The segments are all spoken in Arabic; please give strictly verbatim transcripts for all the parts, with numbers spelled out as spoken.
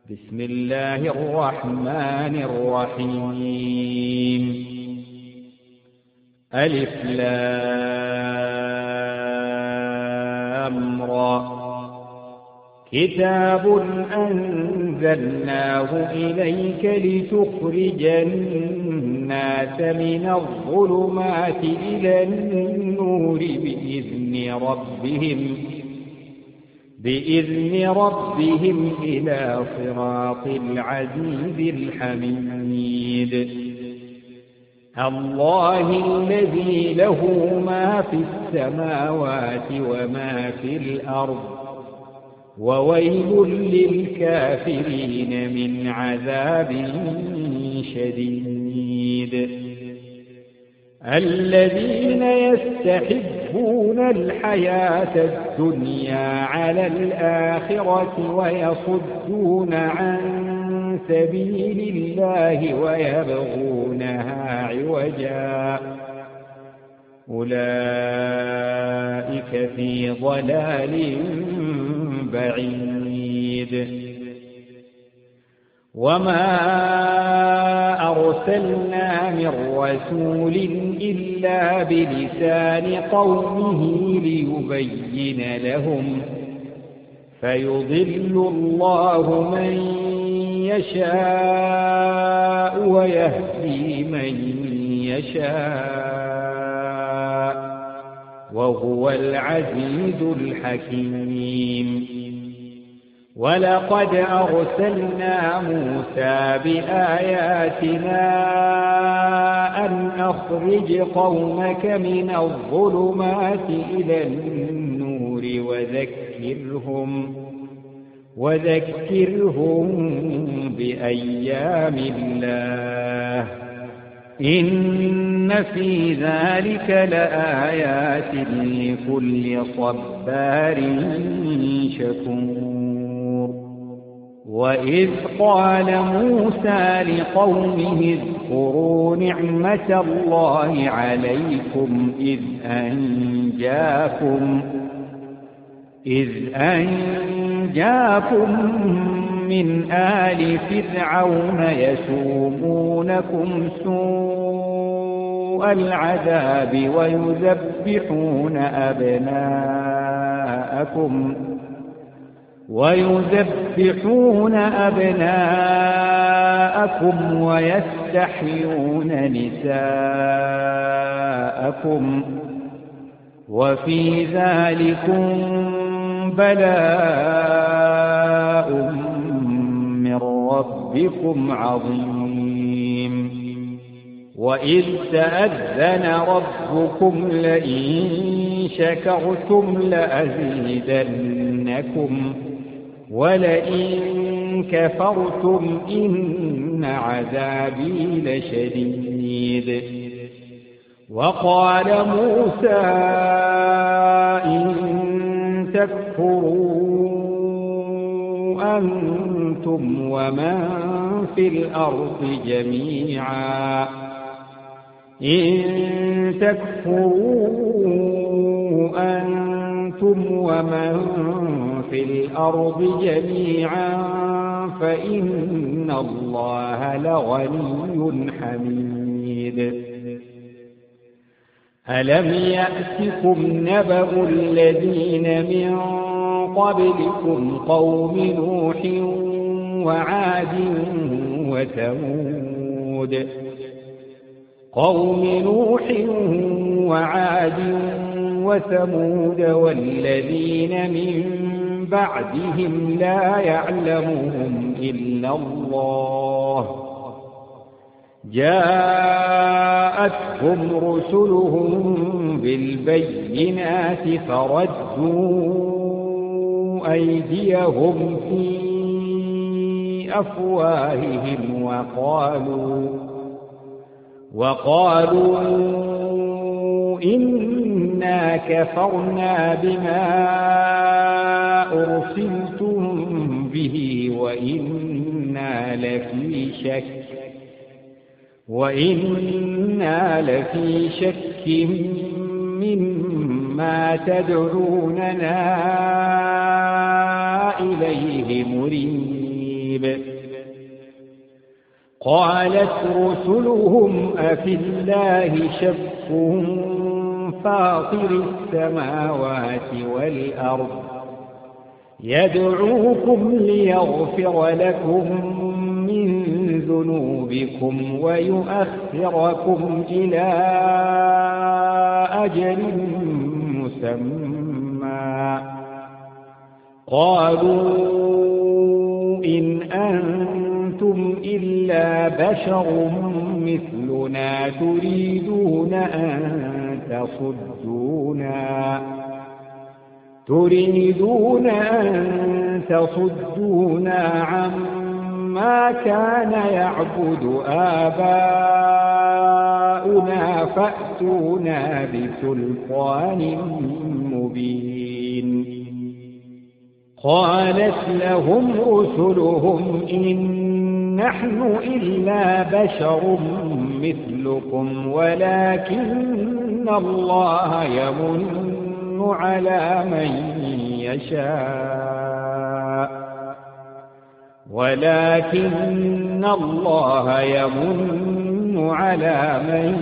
بسم الله الرحمن الرحيم ألف لام را كتاب أنزلناه إليك لتخرج الناس من الظلمات إلى النور بإذن ربهم بإذن ربهم إلى صراط العزيز الحميد الله الذي له ما في السماوات وما في الأرض وويل للكافرين من عذاب شديد الذين يستحبون الحياة الدنيا على الآخرة ويصدون عن سبيل الله ويبغونها عوجا أولئك في ضلال بعيد وما أرسلنا من رسول إلا بلسان قومه ليبين لهم فيضل الله من يشاء ويهدي من يشاء وهو العزيز الحكيم ولقد أرسلنا موسى بآياتنا أن أخرج قومك من الظلمات إلى النور وذكرهم وذكرهم بأيام الله إن في ذلك لآيات لكل صبار شكور وإذ قال موسى لقومه اذكروا نعمة الله عليكم إذ أنجاكم إذ أنجاكم من آل فرعون يسومونكم سوء العذاب ويذبحون أبناءكم ويذبحون أبناءكم ويستحيون نساءكم وفي ذلكم بلاء من ربكم عظيم وإذ تأذن ربكم لئن شكرتم لأزيدنكم ولئن كفرتم إن عذابي لشديد وقال موسى إن تكفروا أنتم ومن في الأرض جميعا إن تكفروا أنتم ومن في الأرض جميعا فإن الله لغني حميد ألم يأتكم نبأ الذين من قبلكم قوم نوح وعاد وثمود قوم نوح وعاد وثمود والذين من بعدهم لا يعلمهم إلا الله جاءتهم رسلهم بالبينات فردوا أيديهم في أفواههم وقالوا وقالوا إنا كفرنا بما أرسلتم به وإنا لفي شك وإنا لفي شك مما تدعوننا إليه مريب قريب. قالت رسلهم أفي الله شك فاطر السماوات والأرض يدعوكم ليغفر لكم من ذنوبكم ويؤخركم إلى أجل مسمى. قالوا إن أنتم إلا بشر مثلنا تريدون أن تصدونا تريدون أن تصدونا عما كان يعبد آباؤنا فأتونا بسلطان مبين. قالت لهم رسلهم إن نحن إلا بشر مثلكم ولكن الله يمن على من يشاء ولكن الله يمن على من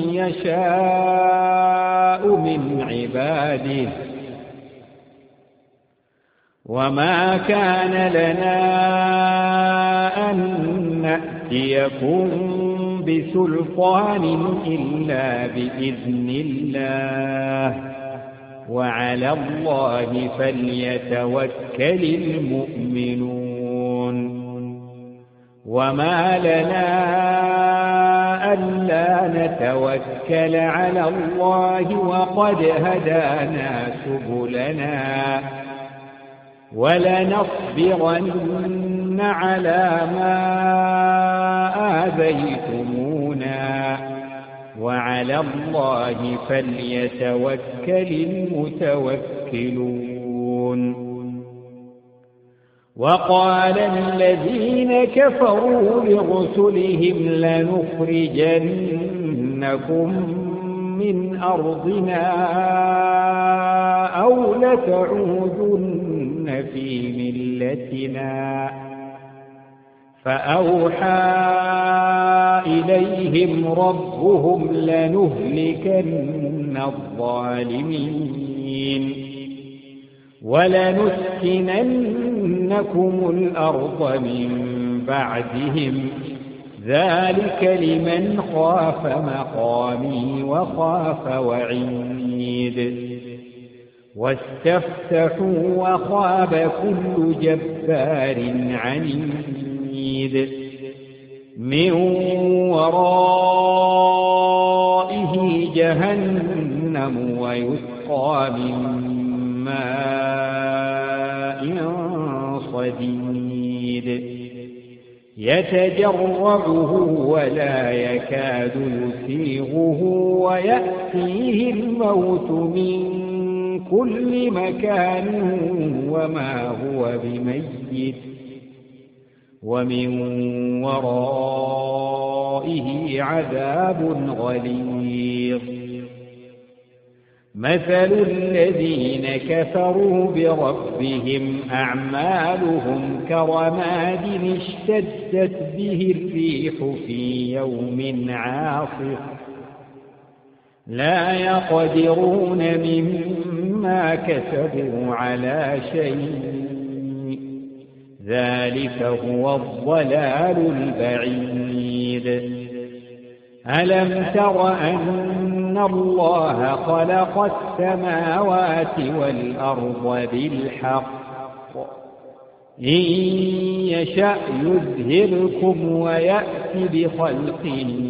يشاء من عباده وما كان لنا أن نأتيكم بسلطان إلا بإذن الله وعلى الله فليتوكل المؤمنون. وما لنا ألا نتوكل على الله وقد هدانا سبلنا ولنصبرن على ما آذيتمونا وعلى الله فليتوكل المتوكلون. وقال الذين كفروا لرسلهم لنخرجنكم من أرضنا أو لتعودن في ملتنا فأوحى إليهم ربهم لنهلكن الظالمين ولنسكننكم الأرض من بعدهم ذلك لمن خاف مقامي وخاف وعيد. واستفتحوا وخاب كل جبار عنيد من ورائه جهنم ويسقى من ماء صديد يتجرعه ولا يكاد يسيغه ويأتيه الموت من كل مكان وما هو بميت ومن ورائه عذاب غليظ. مثل الذين كفروا بربهم أعمالهم كرماد اشتدت به الريح في يوم عاصف لا يقدرون مما كسبوا على شيء ذلك هو الضلال البعيد. ألم تر أن الله خلق السماوات والأرض بالحق إن يشأ يذهبكم ويأتي بخلق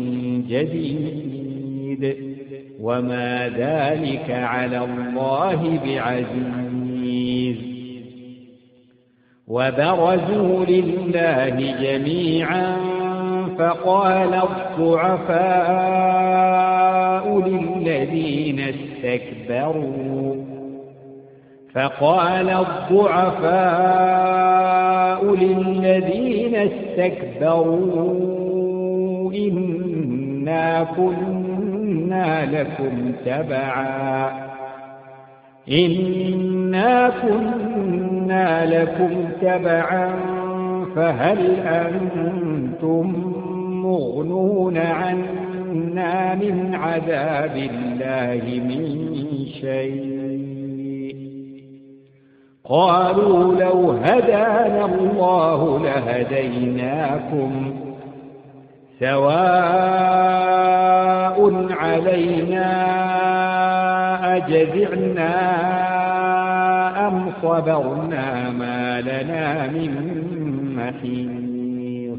جديد وما ذلك على الله بعزيز. وبرزوا لله جميعا فقال الضعفاء للذين استكبروا فقال الضعفاء للذين استكبروا إنا كنا لكم تبعا إنا كنا لكم تبعا فهل أنتم مغنون عنا من عذاب الله من شيء؟ قالوا لو هدانا الله لهديناكم سواء علينا أجزعنا أم صبرنا ما لنا من محيص.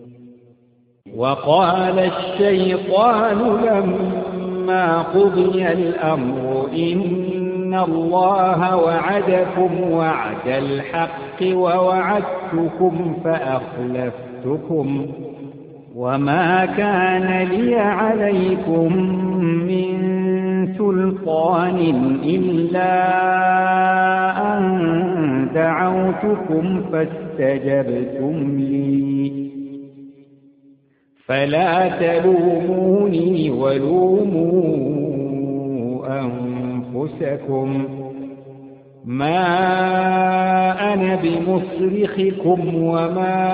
وقال الشيطان لما قضي الأمر إن الله وعدكم وعد الحق ووعدتكم فأخلفتكم وما كان لي عليكم من سلطان إلا أن دعوتكم فاستجبتم لي فلا تلوموني ولوموا أنفسكم ما أنا بمصرخكم وما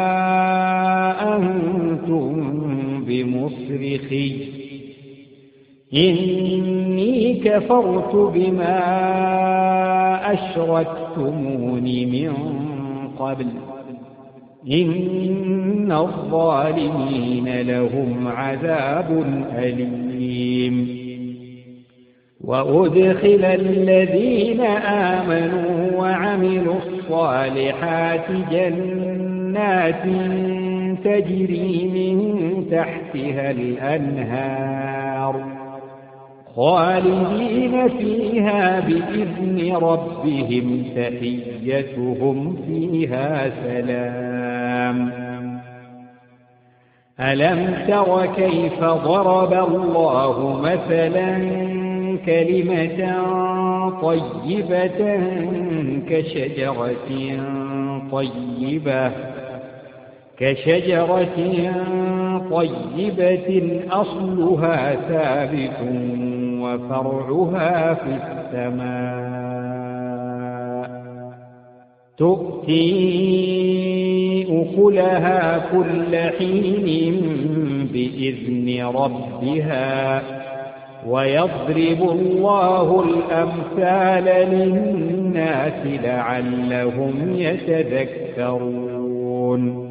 أنتم بمصرخي إني كفرت بما أشركتمون من قبل إن الظالمين لهم عذاب أليم. وأدخل الذين آمنوا وعملوا الصالحات جنات تجري من تحتها الأنهار خالدين فيها بإذن ربهم تحيتهم فيها سلام. ألم تر كيف ضرب الله مثلا كلمة طيبة كشجرة طيبة كشجرة طيبة أصلها ثابت وفرعها في السماء تؤتي أكلها كل حين بإذن ربها ويضرب الله الأمثال للناس لعلهم يتذكرون.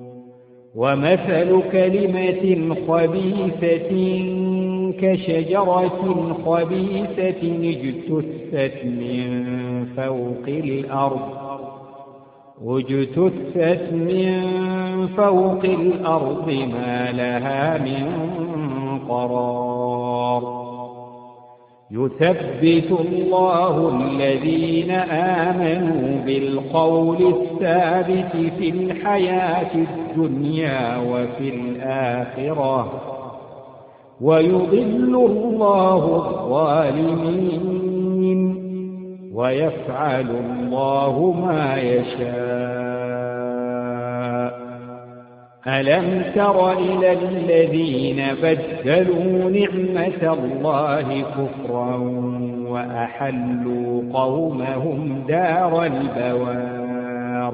ومثل كلمة خبيثة كشجرة خبيثة اجتثت من فوق الأرض اجتثت من فوق الأرض ما لها من قرار. يثبت الله الذين آمنوا بالقول الثابت في الحياة الدنيا وفي الآخرة ويضل الله الظالمين ويفعل الله ما يشاء. ألم تر إلى الذين بدلوا نعمة الله كفرا وأحلوا قومهم دار البوار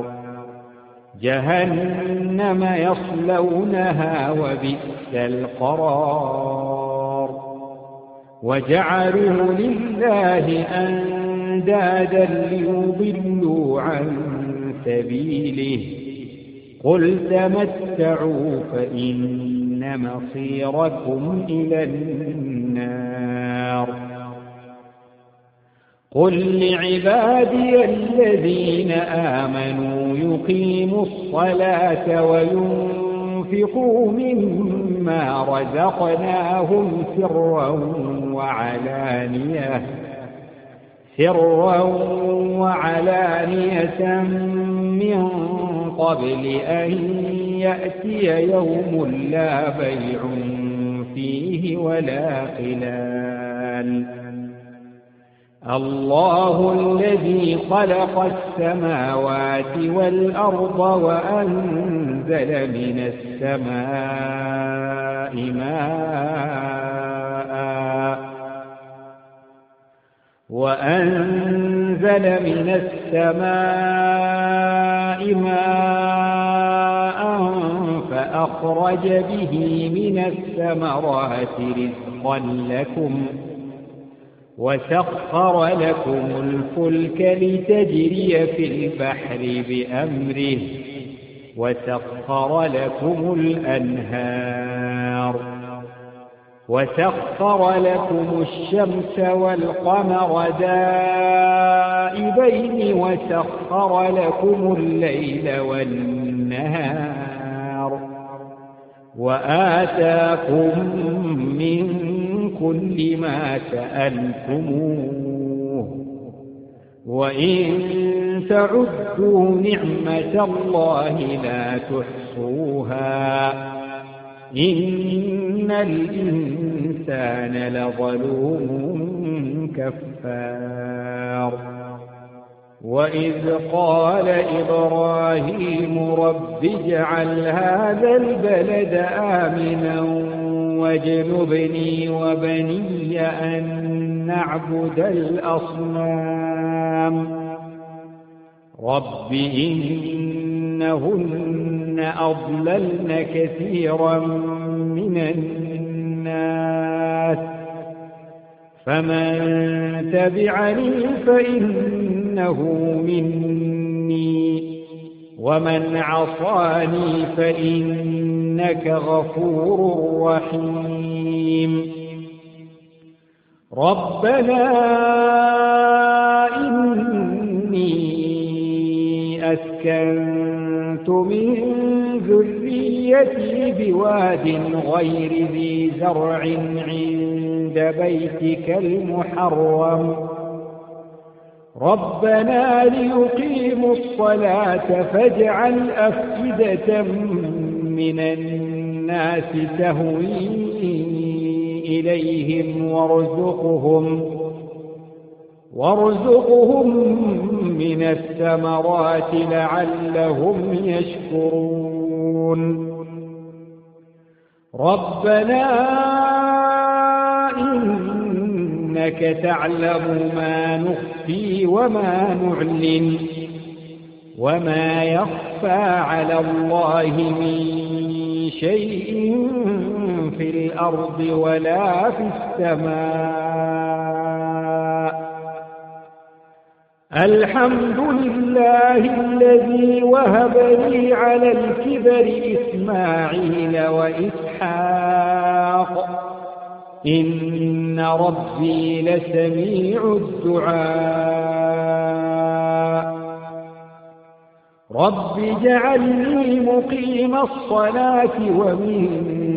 جهنم يصلونها وبئس القرار. وجعلوا لله أندادا ليضلوا عن سبيله قل تمتعوا فإن مصيركم إلى النار. قل لعبادي الذين آمنوا يقيموا الصلاة وينفقوا مما رزقناهم سرا وعلانية سرا وعلانية من قبل أن يأتي يوم لا بيع فيه ولا خلال. الله الذي خلق السماوات والأرض وأنزل من السماء ماء وأنزل من السماء ماء فأخرج به من الثمرات رزقا لكم وسخر لكم الفلك لتجري في البحر بأمره وسخر لكم الأنهار وسخر لكم الشمس والقمر دائبين وسخر لكم الليل والنهار وآتاكم من كل ما سألتموه وإن تعدوا نعمة الله لا تحصوها إن الإنسان لظلوم كفار وإذ قال إبراهيم رب اجعل هذا البلد آمنا واجنبني وبني أن نعبد الأصنام رب إنهن أضللن كثيرا من الناس فمن تبعني فإنه مني ومن عصاني فإنك غفور رحيم ربنا إني أسكنت من ذريتي بواد غير ذي زرع عند بيتك المحرم ربنا ليقيموا الصلاة فاجعل أفئدة من الناس تهوي إليهم وارزقهم وارزقهم من الثمرات لعلهم يشكرون ربنا إنك تعلم ما نخفي وما نعلن وما يخفى على الله من شيء في الأرض ولا في السماء الحمد لله الذي وهب لي على الكبر إسماعيل وإسحاق إن ربي لسميع الدعاء رب اجعلني مقيم الصلاة ومن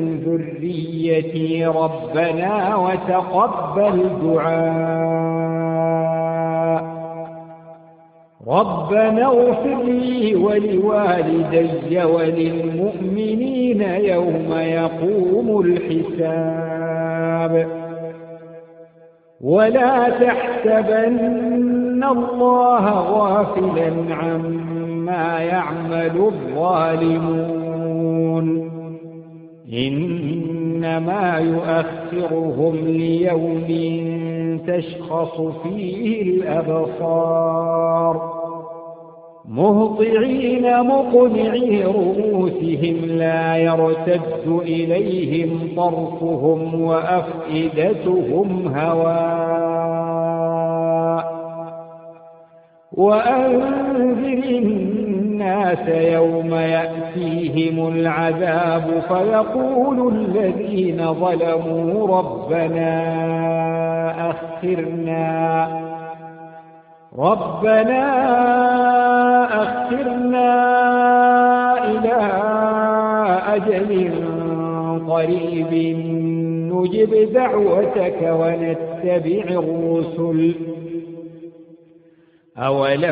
ذريتي ربنا وتقبل دعاء ربنا اغفر لي ولوالدي وللمؤمنين يوم يقوم الحساب ولا تحسبن الله غافلا عما يعمل الظالمون إنما يؤخرهم ليوم تشخص فيه الأبصار مهطعين مقنعي رؤوسهم لا يرتد إليهم طرفهم وأفئدتهم هواء وأنذر الناس يوم يأتيهم العذاب فيقول الذين ظلموا ربنا أخرنا ربنا أخرنا إلى أجل قريب نجب دعوتك ونتبع الرسل أولم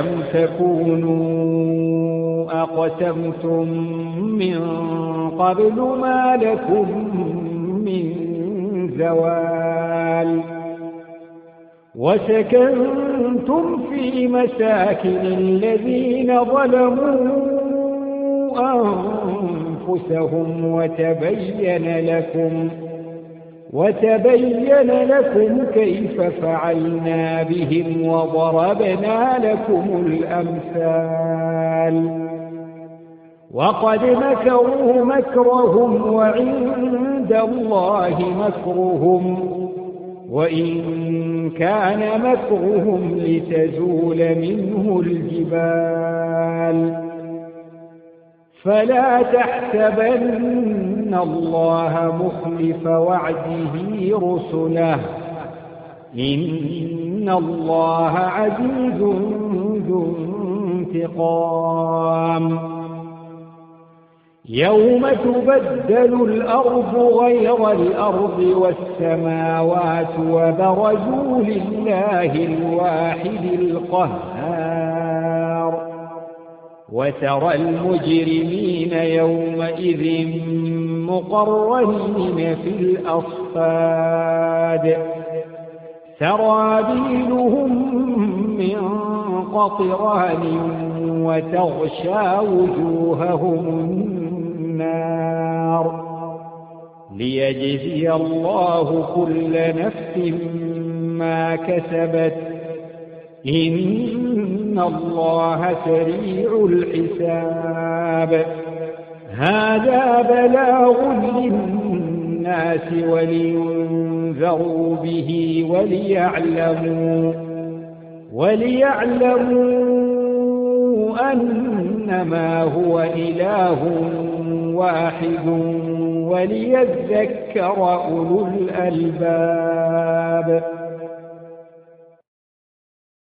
تكونوا أقسمتم من قبل ما لكم من زوال وسكنتم في مساكن الذين ظلموا أنفسهم وتبين لكم وتبين لكم كيف فعلنا بهم وضربنا لكم الأمثال وقد مكروا مكرهم وعند الله مكرهم وإن كان مكرهم لتزول منه الجبال فلا تحسبن الله مخلف وعده رسله إن الله عزيز ذو انتقام يوم تبدل الأرض غير الأرض والسماوات وبرزوا لله الواحد القهار وترى المجرمين يومئذ مقرنين في الأصفاد سرابيلهم من قطران وتغشى وجوههم النار ليجزي الله كل نفس ما كسبت إن الله سريع الحساب هذا بلاغ للناس ولينذروا به وليعلموا وليعلموا أنما هو إله واحد وليذكر أولو الألباب.